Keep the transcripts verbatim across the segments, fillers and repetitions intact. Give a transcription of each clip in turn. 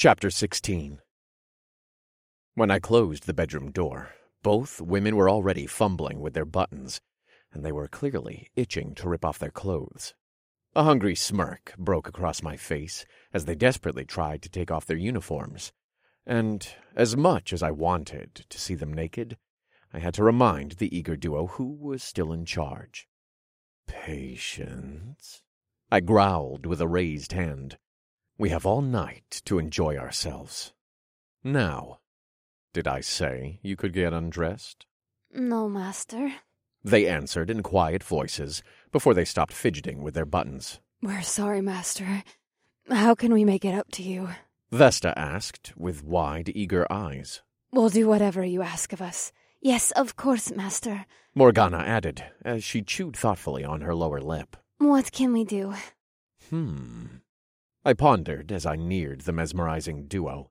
Chapter sixteen. When I closed the bedroom door, both women were already fumbling with their buttons, and they were clearly itching to rip off their clothes. A hungry smirk broke across my face as they desperately tried to take off their uniforms, and as much as I wanted to see them naked, I had to remind the eager duo who was still in charge. "Patience," I growled with a raised hand. "We have all night to enjoy ourselves. Now, did I say you could get undressed?" "No, master," they answered in quiet voices before they stopped fidgeting with their buttons. "We're sorry, master. How can we make it up to you?" Vesta asked with wide, eager eyes. "We'll do whatever you ask of us. Yes, of course, master," Morgana added as she chewed thoughtfully on her lower lip. "What can we do?" Hmm. I pondered as I neared the mesmerizing duo.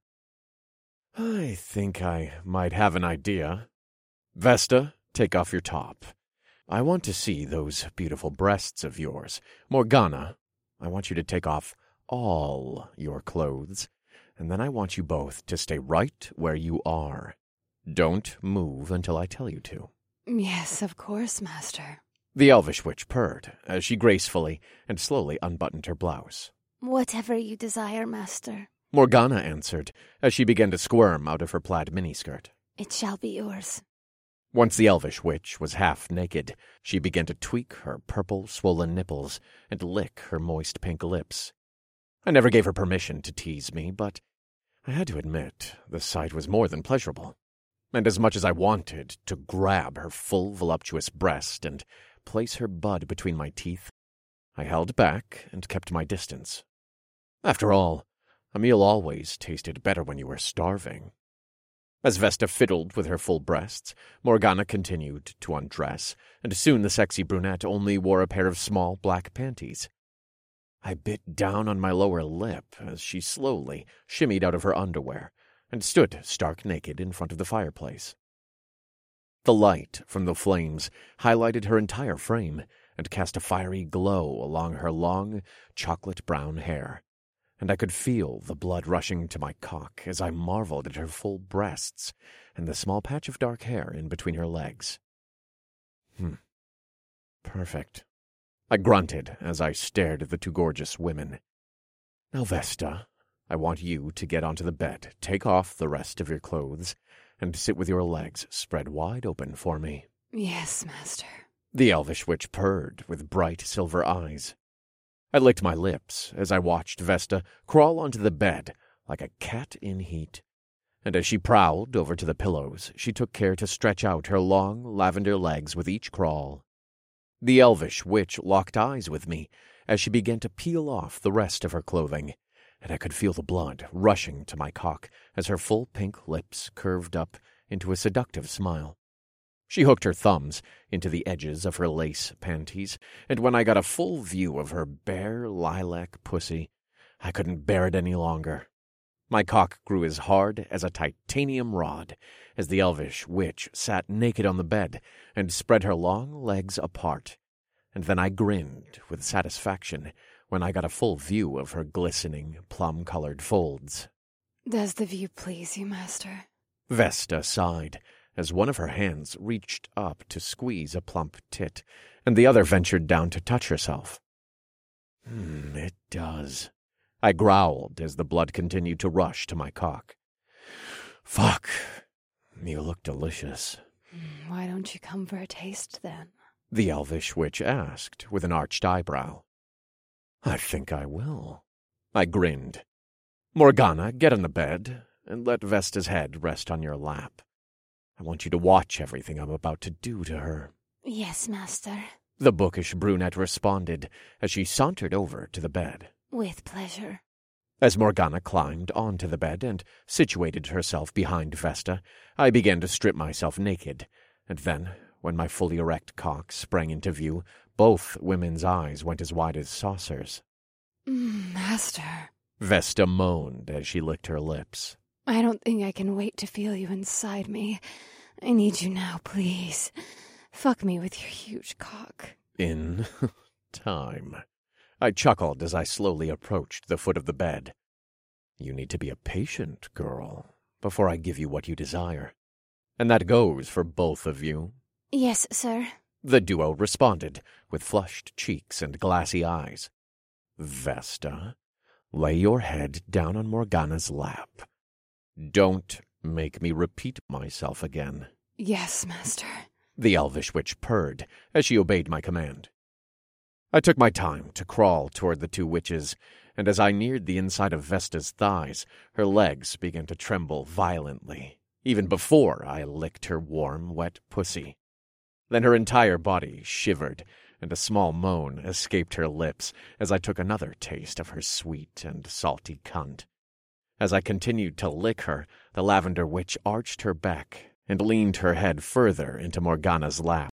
I think I might have an idea. Vesta, take off your top. I want to see those beautiful breasts of yours. Morgana, I want you to take off all your clothes, and then I want you both to stay right where you are. Don't move until I tell you to." "Yes, of course, master." The elvish witch purred as she gracefully and slowly unbuttoned her blouse. "Whatever you desire, master." Morgana answered as she began to squirm out of her plaid miniskirt. "It shall be yours." Once the elvish witch was half naked, she began to tweak her purple, swollen nipples and lick her moist pink lips. I never gave her permission to tease me, but I had to admit the sight was more than pleasurable. And as much as I wanted to grab her full, voluptuous breast and place her bud between my teeth, I held back and kept my distance. After all, a meal always tasted better when you were starving. As Vesta fiddled with her full breasts, Morgana continued to undress, and soon the sexy brunette only wore a pair of small black panties. I bit down on my lower lip as she slowly shimmied out of her underwear and stood stark naked in front of the fireplace. The light from the flames highlighted her entire frame and cast a fiery glow along her long, chocolate-brown hair, and I could feel the blood rushing to my cock as I marveled at her full breasts and the small patch of dark hair in between her legs. Hmm. Perfect. I grunted as I stared at the two gorgeous women. "Now, Vesta, I want you to get onto the bed, take off the rest of your clothes, and sit with your legs spread wide open for me." "Yes, master." The elvish witch purred with bright silver eyes. I licked my lips as I watched Vesta crawl onto the bed like a cat in heat, and as she prowled over to the pillows, she took care to stretch out her long lavender legs with each crawl. The elvish witch locked eyes with me as she began to peel off the rest of her clothing, and I could feel the blood rushing to my cock as her full pink lips curved up into a seductive smile. She hooked her thumbs into the edges of her lace panties, and when I got a full view of her bare lilac pussy, I couldn't bear it any longer. My cock grew as hard as a titanium rod as the elvish witch sat naked on the bed and spread her long legs apart, and then I grinned with satisfaction when I got a full view of her glistening, plum-colored folds. "Does the view please you, master?" Vesta sighed as one of her hands reached up to squeeze a plump tit, and the other ventured down to touch herself. Hmm, it does. I growled as the blood continued to rush to my cock. "Fuck, you look delicious." "Why don't you come for a taste, then?" the elvish witch asked with an arched eyebrow. "I think I will." I grinned. "Morgana, get on the bed and let Vesta's head rest on your lap. I want you to watch everything I'm about to do to her." "Yes, master." the bookish brunette responded as she sauntered over to the bed. "With pleasure." As Morgana climbed onto the bed and situated herself behind Vesta, I began to strip myself naked, and then, when my fully erect cock sprang into view, both women's eyes went as wide as saucers. Mm, "Master," Vesta moaned as she licked her lips. "I don't think I can wait to feel you inside me. I need you now, please. Fuck me with your huge cock." In time. I chuckled as I slowly approached the foot of the bed. You need to be a patient girl before I give you what you desire. And that goes for both of you. Yes, sir. The duo responded, with flushed cheeks and glassy eyes. Vesta, lay your head down on Morgana's lap. Don't make me repeat myself again. Yes, master. The elvish witch purred as she obeyed my command. I took my time to crawl toward the two witches, and as I neared the inside of Vesta's thighs, her legs began to tremble violently, even before I licked her warm, wet pussy. Then her entire body shivered, and a small moan escaped her lips as I took another taste of her sweet and salty cunt. As I continued to lick her, the Lavender Witch arched her back and leaned her head further into Morgana's lap.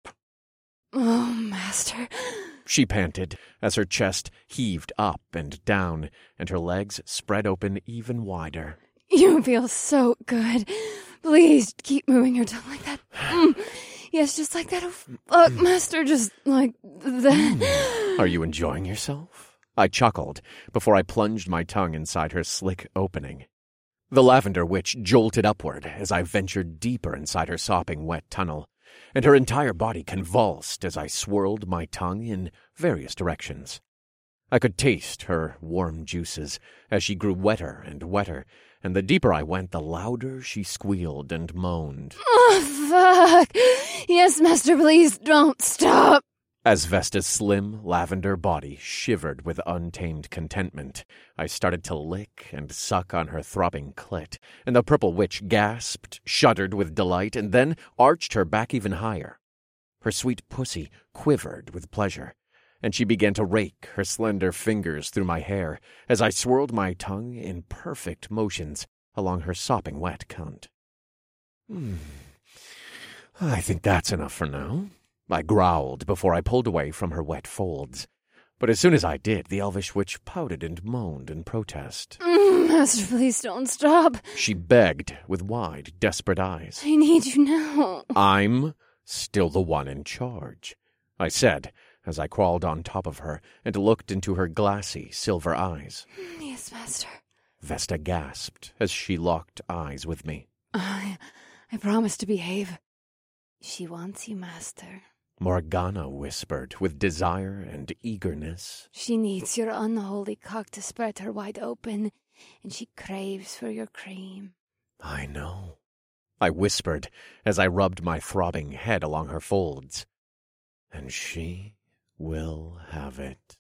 Oh, master, she panted as her chest heaved up and down and her legs spread open even wider. You feel so good. Please keep moving your tongue like that. Mm. Yes, just like that. Oh, fuck, master, just like that. Are you enjoying yourself? I chuckled before I plunged my tongue inside her slick opening. The Lavender Witch jolted upward as I ventured deeper inside her sopping wet tunnel, and her entire body convulsed as I swirled my tongue in various directions. I could taste her warm juices as she grew wetter and wetter, and the deeper I went, the louder she squealed and moaned. Oh, fuck! Yes, master, please don't stop! As Vesta's slim, lavender body shivered with untamed contentment, I started to lick and suck on her throbbing clit, and the purple witch gasped, shuddered with delight, and then arched her back even higher. Her sweet pussy quivered with pleasure, and she began to rake her slender fingers through my hair as I swirled my tongue in perfect motions along her sopping wet cunt. Hmm. I think that's enough for now, I growled before I pulled away from her wet folds. But as soon as I did, the elvish witch pouted and moaned in protest. Mm, master, please don't stop. She begged with wide, desperate eyes. I need you now. I'm still the one in charge, I said, as I crawled on top of her and looked into her glassy silver eyes. Yes, master. Vesta gasped as she locked eyes with me. I, I promise to behave. She wants you, master. Morgana whispered with desire and eagerness. She needs your unholy cock to spread her wide open, and she craves for your cream. I know, I whispered as I rubbed my throbbing head along her folds. And she will have it.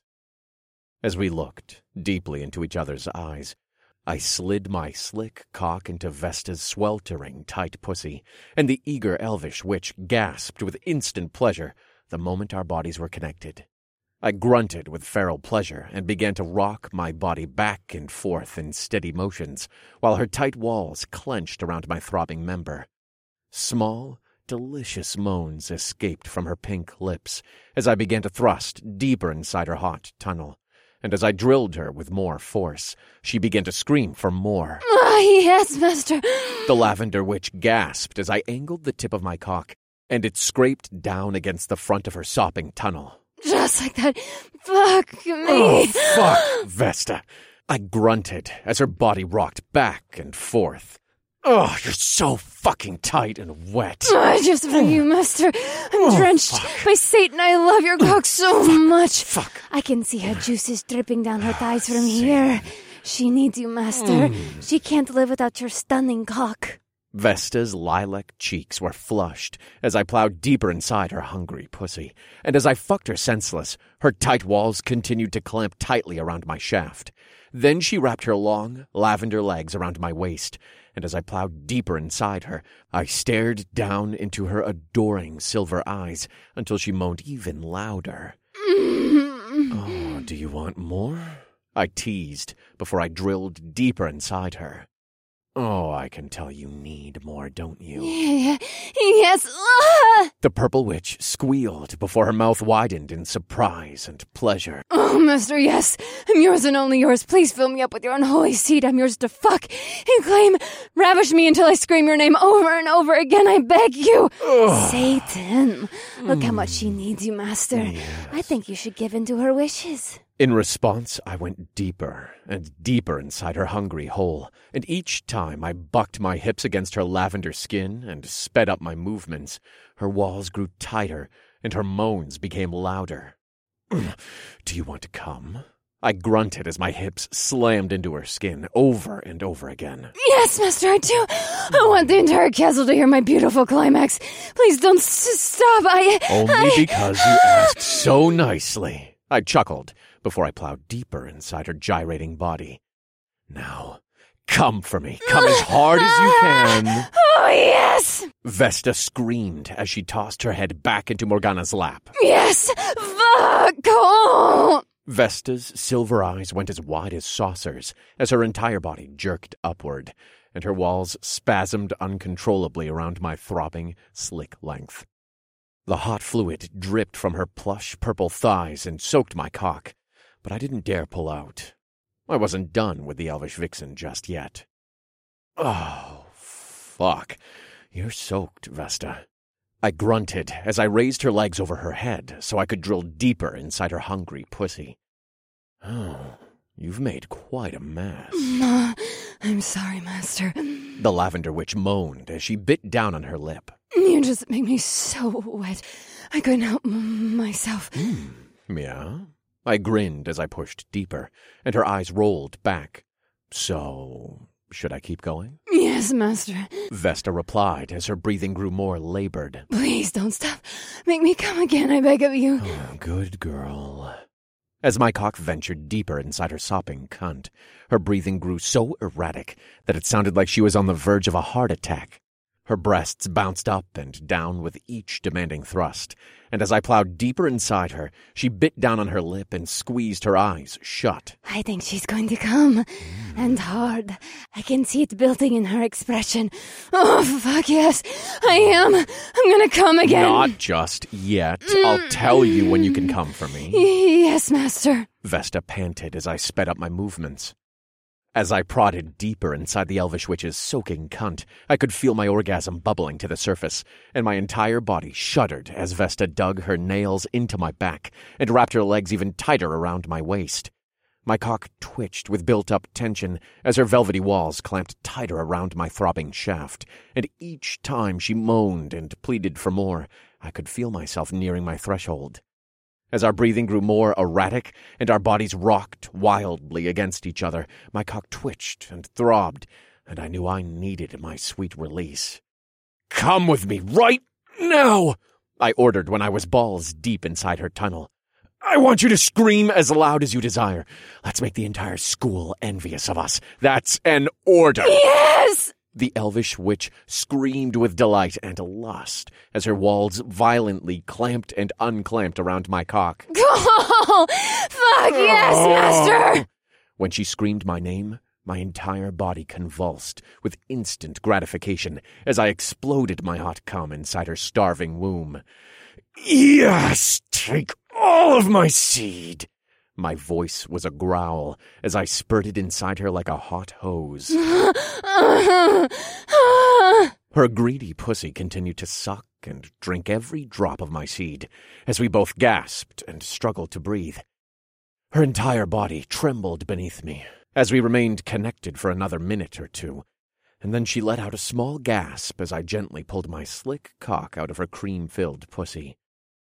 As we looked deeply into each other's eyes, I slid my slick cock into Vesta's sweltering tight pussy, and the eager elvish witch gasped with instant pleasure the moment our bodies were connected. I grunted with feral pleasure and began to rock my body back and forth in steady motions, while her tight walls clenched around my throbbing member. Small, delicious moans escaped from her pink lips as I began to thrust deeper inside her hot tunnel. And as I drilled her with more force, she began to scream for more. Ah, yes, master. The Lavender Witch gasped as I angled the tip of my cock, and it scraped down against the front of her sopping tunnel. Just like that. Fuck me. Oh, fuck, Vesta. I grunted as her body rocked back and forth. Oh, you're so fucking tight and wet. Oh, just for you, master. I'm oh, drenched. Fuck. By Satan, I love your cock so fuck, much. Fuck. I can see her juices dripping down her thighs from here. She needs you, master. Mm. She can't live without your stunning cock. Vesta's lilac cheeks were flushed as I plowed deeper inside her hungry pussy, and as I fucked her senseless, her tight walls continued to clamp tightly around my shaft. Then she wrapped her long, lavender legs around my waist, and as I plowed deeper inside her, I stared down into her adoring silver eyes until she moaned even louder. Oh, do you want more? I teased before I drilled deeper inside her. Oh, I can tell you need more, don't you? Yeah, yes. Ah! The purple witch squealed before her mouth widened in surprise and pleasure. Oh, master, yes. I'm yours and only yours. Please fill me up with your unholy seed. I'm yours to fuck and claim. Ravish me until I scream your name over and over again. I beg you. Ugh. Satan. Look how much she needs you, master. Yes. I think you should give in to her wishes. In response, I went deeper and deeper inside her hungry hole, and each time I bucked my hips against her lavender skin and sped up my movements, her walls grew tighter and her moans became louder. Do you want to come? I grunted as my hips slammed into her skin over and over again. Yes, Master, I do. I want the entire castle to hear my beautiful climax. Please don't s- stop. I... Only I... because you asked so nicely. I chuckled before I plowed deeper inside her gyrating body. Now, come for me. Come as hard as you can. Oh, yes! Vesta screamed as she tossed her head back into Morgana's lap. Yes! Fuck! Oh! Vesta's silver eyes went as wide as saucers as her entire body jerked upward, and her walls spasmed uncontrollably around my throbbing, slick length. The hot fluid dripped from her plush purple thighs and soaked my cock, but I didn't dare pull out. I wasn't done with the elvish vixen just yet. Oh, fuck. You're soaked, Vesta. I grunted as I raised her legs over her head so I could drill deeper inside her hungry pussy. Oh, you've made quite a mess. Uh, I'm sorry, Master. The Lavender Witch moaned as she bit down on her lip. You just make me so wet. I couldn't help m- myself. Mm, yeah? I grinned as I pushed deeper, and her eyes rolled back. So, should I keep going? Yes, Master. Vesta replied as her breathing grew more labored. Please don't stop. Make me come again, I beg of you. Oh, good girl. As my cock ventured deeper inside her sopping cunt, her breathing grew so erratic that it sounded like she was on the verge of a heart attack. Her breasts bounced up and down with each demanding thrust, and as I plowed deeper inside her, she bit down on her lip and squeezed her eyes shut. I think she's going to come. Mm. And hard. I can see it building in her expression. Oh, fuck yes. I am. I'm gonna come again. Not just yet. Mm. I'll tell you when you can come for me. Yes, Master. Vesta panted as I sped up my movements. As I prodded deeper inside the Elvish Witch's soaking cunt, I could feel my orgasm bubbling to the surface, and my entire body shuddered as Vesta dug her nails into my back and wrapped her legs even tighter around my waist. My cock twitched with built-up tension as her velvety walls clamped tighter around my throbbing shaft, and each time she moaned and pleaded for more, I could feel myself nearing my threshold. As our breathing grew more erratic and our bodies rocked wildly against each other, my cock twitched and throbbed, and I knew I needed my sweet release. "Come with me right now!" I ordered when I was balls deep inside her tunnel. "I want you to scream as loud as you desire. Let's make the entire school envious of us. That's an order." Yes! The Elvish Witch screamed with delight and lust as her walls violently clamped and unclamped around my cock. Oh, fuck yes, Master! When she screamed my name, my entire body convulsed with instant gratification as I exploded my hot cum inside her starving womb. "Yes, take all of my seed!" My voice was a growl as I spurted inside her like a hot hose. Her greedy pussy continued to suck and drink every drop of my seed as we both gasped and struggled to breathe. Her entire body trembled beneath me as we remained connected for another minute or two, and then she let out a small gasp as I gently pulled my slick cock out of her cream-filled pussy.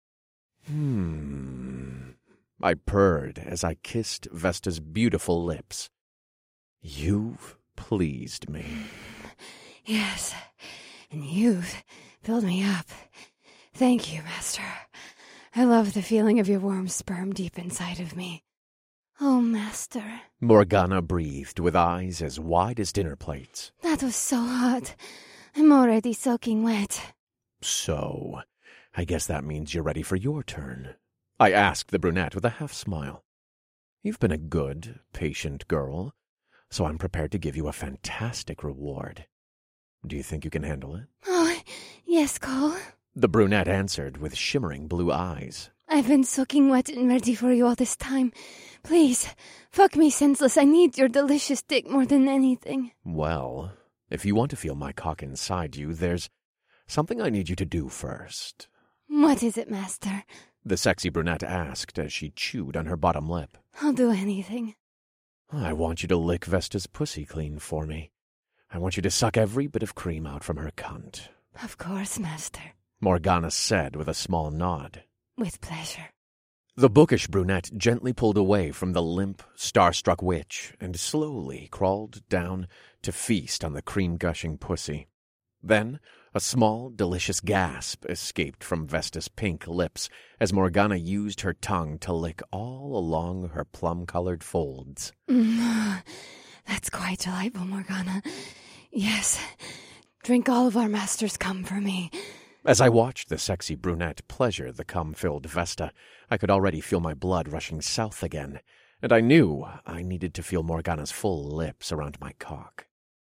Hmm... I purred as I kissed Vesta's beautiful lips. "You've pleased me." Yes, and you've filled me up. Thank you, Master. I love the feeling of your warm sperm deep inside of me. Oh, Master. Morgana breathed with eyes as wide as dinner plates. That was so hot. I'm already soaking wet. So, I guess that means you're ready for your turn. I asked the brunette with a half-smile. "You've been a good, patient girl, so I'm prepared to give you a fantastic reward. Do you think you can handle it?" Oh, yes, Cole. The brunette answered with shimmering blue eyes. I've been soaking wet and ready for you all this time. Please, fuck me senseless. I need your delicious dick more than anything. Well, if you want to feel my cock inside you, there's something I need you to do first. What is it, Master? the sexy brunette asked as she chewed on her bottom lip. I'll do anything. I want you to lick Vesta's pussy clean for me. I want you to suck every bit of cream out from her cunt. Of course, master. Morgana said with a small nod. With pleasure. The bookish brunette gently pulled away from the limp, starstruck witch and slowly crawled down to feast on the cream-gushing pussy. Then a small, delicious gasp escaped from Vesta's pink lips as Morgana used her tongue to lick all along her plum-colored folds. Mm, that's quite delightful, Morgana. Yes, drink all of our master's cum for me. As I watched the sexy brunette pleasure the cum-filled Vesta, I could already feel my blood rushing south again, and I knew I needed to feel Morgana's full lips around my cock.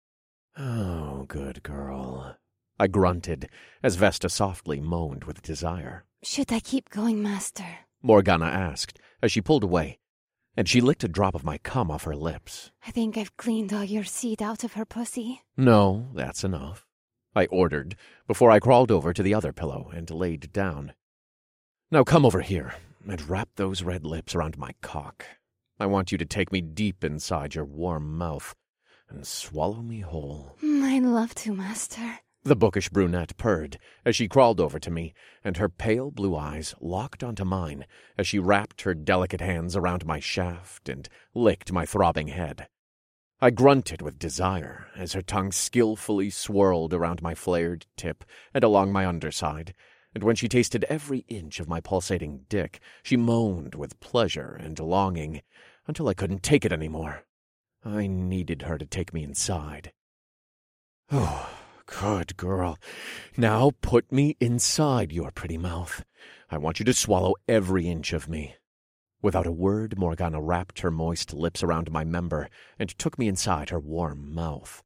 Oh, good girl, I grunted as Vesta softly moaned with desire. Should I keep going, master? Morgana asked as she pulled away, and she licked a drop of my cum off her lips. I think I've cleaned all your seed out of her pussy. No, that's enough, I ordered before I crawled over to the other pillow and laid down. Now come over here and wrap those red lips around my cock. I want you to take me deep inside your warm mouth and swallow me whole. I'd love to, master. The bookish brunette purred as she crawled over to me, and her pale blue eyes locked onto mine as she wrapped her delicate hands around my shaft and licked my throbbing head. I grunted with desire as her tongue skillfully swirled around my flared tip and along my underside, and when she tasted every inch of my pulsating dick, she moaned with pleasure and longing until I couldn't take it anymore. I needed her to take me inside. Oh, good girl. Now put me inside your pretty mouth. I want you to swallow every inch of me. Without a word, Morgana wrapped her moist lips around my member and took me inside her warm mouth.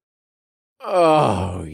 Oh,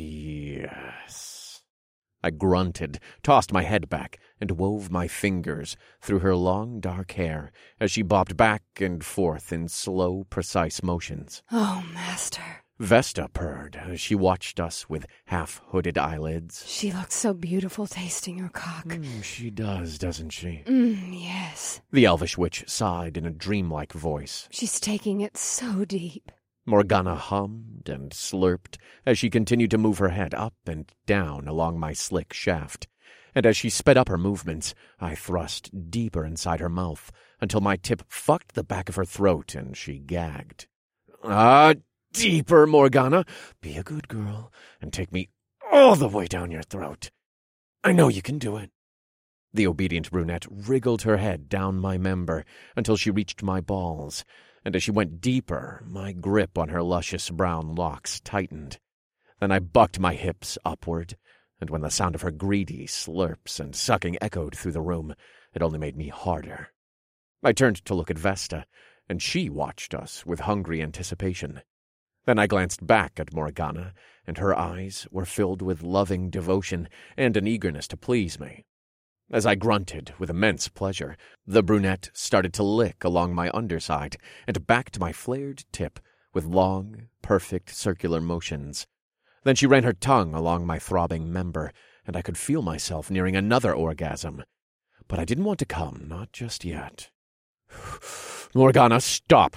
yes. I grunted, tossed my head back, and wove my fingers through her long, dark hair as she bobbed back and forth in slow, precise motions. Oh, master. Vesta purred as she watched us with half-hooded eyelids. She looks so beautiful tasting her cock. Mm, she does, doesn't she? Mm, yes. The elvish witch sighed in a dreamlike voice. She's taking it so deep. Morgana hummed and slurped as she continued to move her head up and down along my slick shaft. And as she sped up her movements, I thrust deeper inside her mouth until my tip fucked the back of her throat and she gagged. Ah, deeper, Morgana. Be a good girl and take me all the way down your throat. I know you can do it. The obedient brunette wriggled her head down my member until she reached my balls, and as she went deeper, my grip on her luscious brown locks tightened. Then I bucked my hips upward, and when the sound of her greedy slurps and sucking echoed through the room, it only made me harder. I turned to look at Vesta, and she watched us with hungry anticipation. Then I glanced back at Morgana, and her eyes were filled with loving devotion and an eagerness to please me. As I grunted with immense pleasure, the brunette started to lick along my underside and back to my flared tip with long, perfect circular motions. Then she ran her tongue along my throbbing member, and I could feel myself nearing another orgasm. But I didn't want to come, not just yet. Morgana, stop!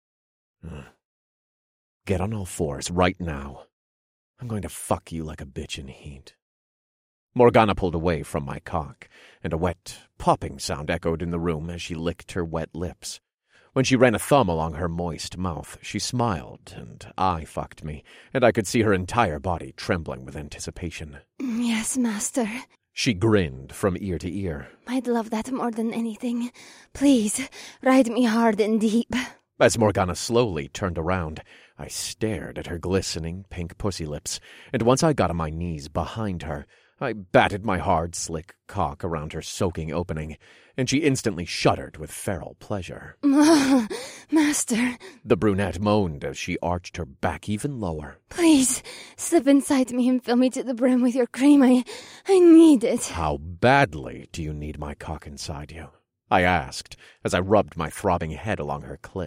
Get on all fours right now. I'm going to fuck you like a bitch in heat. Morgana pulled away from my cock, and a wet, popping sound echoed in the room as she licked her wet lips. When she ran a thumb along her moist mouth, she smiled, and eye fucked me, and I could see her entire body trembling with anticipation. Yes, master. She grinned from ear to ear. I'd love that more than anything. Please, ride me hard and deep. As Morgana slowly turned around, I stared at her glistening pink pussy lips, and once I got on my knees behind her, I batted my hard, slick cock around her soaking opening, and she instantly shuddered with feral pleasure. Master, the brunette moaned as she arched her back even lower. Please, slip inside me and fill me to the brim with your cream. I, I need it. How badly do you need my cock inside you? I asked as I rubbed my throbbing head along her clit.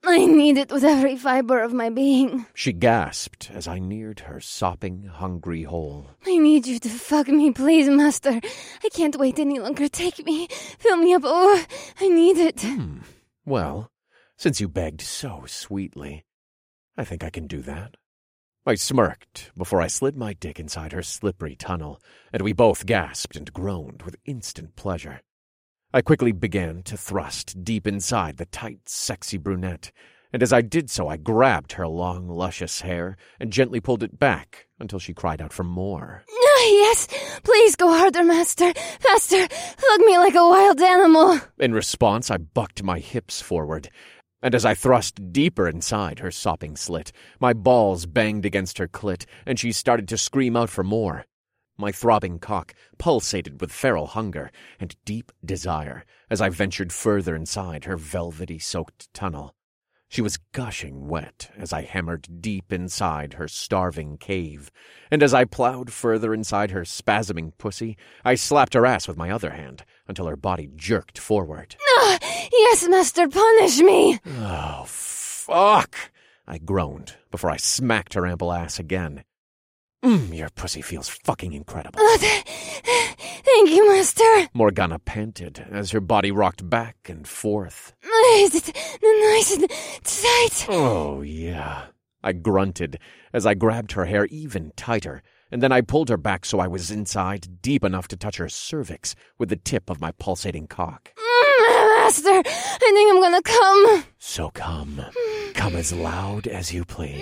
I need it with every fiber of my being. She gasped as I neared her sopping, hungry hole. I need you to fuck me, please, master. I can't wait any longer. Take me. Fill me up. Oh, I need it. Hmm. Well, since you begged so sweetly, I think I can do that. I smirked before I slid my dick inside her slippery tunnel, and we both gasped and groaned with instant pleasure. I quickly began to thrust deep inside the tight, sexy brunette, and as I did so I grabbed her long, luscious hair and gently pulled it back until she cried out for more. Yes, please go harder, master. Faster, hug me like a wild animal. In response, I bucked my hips forward, and as I thrust deeper inside her sopping slit, my balls banged against her clit, and she started to scream out for more. My throbbing cock pulsated with feral hunger and deep desire as I ventured further inside her velvety-soaked tunnel. She was gushing wet as I hammered deep inside her starving cave, and as I plowed further inside her spasming pussy, I slapped her ass with my other hand until her body jerked forward. Ah, yes, master, punish me! Oh, fuck! I groaned before I smacked her ample ass again. Mmm, your pussy feels fucking incredible. Oh, th- thank you, master. Morgana panted as her body rocked back and forth. Is it nice and tight? Oh, yeah. I grunted as I grabbed her hair even tighter, and then I pulled her back so I was inside, deep enough to touch her cervix with the tip of my pulsating cock. Mm, master, I think I'm gonna come. So come. Come as loud as you please.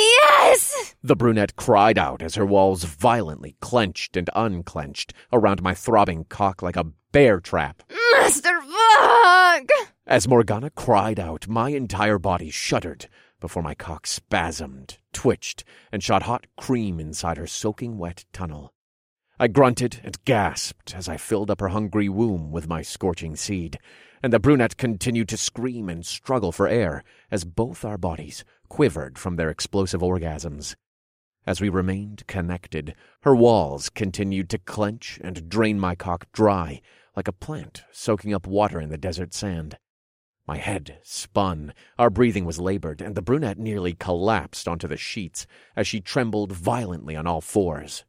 Yes! The brunette cried out as her walls violently clenched and unclenched around my throbbing cock like a bear trap. Master, fuck! As Morgana cried out, my entire body shuddered before my cock spasmed, twitched, and shot hot cream inside her soaking wet tunnel. I grunted and gasped as I filled up her hungry womb with my scorching seed, and the brunette continued to scream and struggle for air as both our bodies quivered from their explosive orgasms. As we remained connected, her walls continued to clench and drain my cock dry like a plant soaking up water in the desert sand. My head spun, our breathing was labored, and the brunette nearly collapsed onto the sheets as she trembled violently on all fours.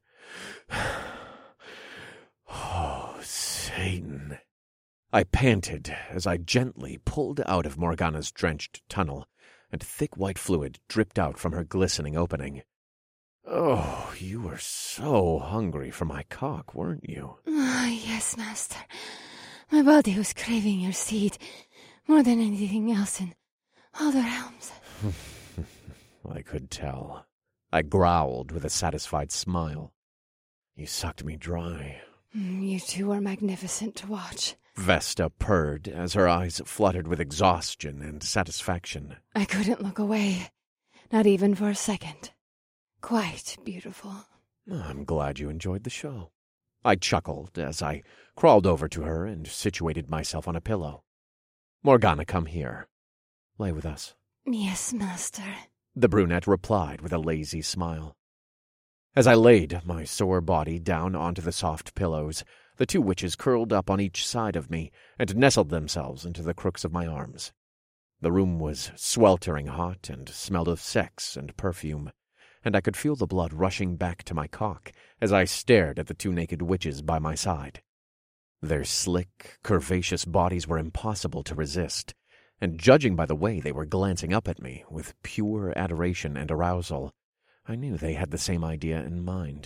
Oh, Satan. I panted as I gently pulled out of Morgana's drenched tunnel, and thick white fluid dripped out from her glistening opening. Oh, you were so hungry for my cock, weren't you? Ah, yes, master. My body was craving your seed more than anything else in all the realms. I could tell. I growled with a satisfied smile. You sucked me dry. You two are magnificent to watch. Vesta purred as her eyes fluttered with exhaustion and satisfaction. I couldn't look away, not even for a second. Quite beautiful. I'm glad you enjoyed the show. I chuckled as I crawled over to her and situated myself on a pillow. Morgana, come here. Lay with us. Yes, master. The brunette replied with a lazy smile. As I laid my sore body down onto the soft pillows, the two witches curled up on each side of me and nestled themselves into the crooks of my arms. The room was sweltering hot and smelled of sex and perfume, and I could feel the blood rushing back to my cock as I stared at the two naked witches by my side. Their slick, curvaceous bodies were impossible to resist, and judging by the way they were glancing up at me with pure adoration and arousal, I knew they had the same idea in mind.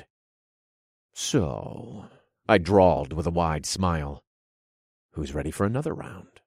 So, I drawled with a wide smile, who's ready for another round?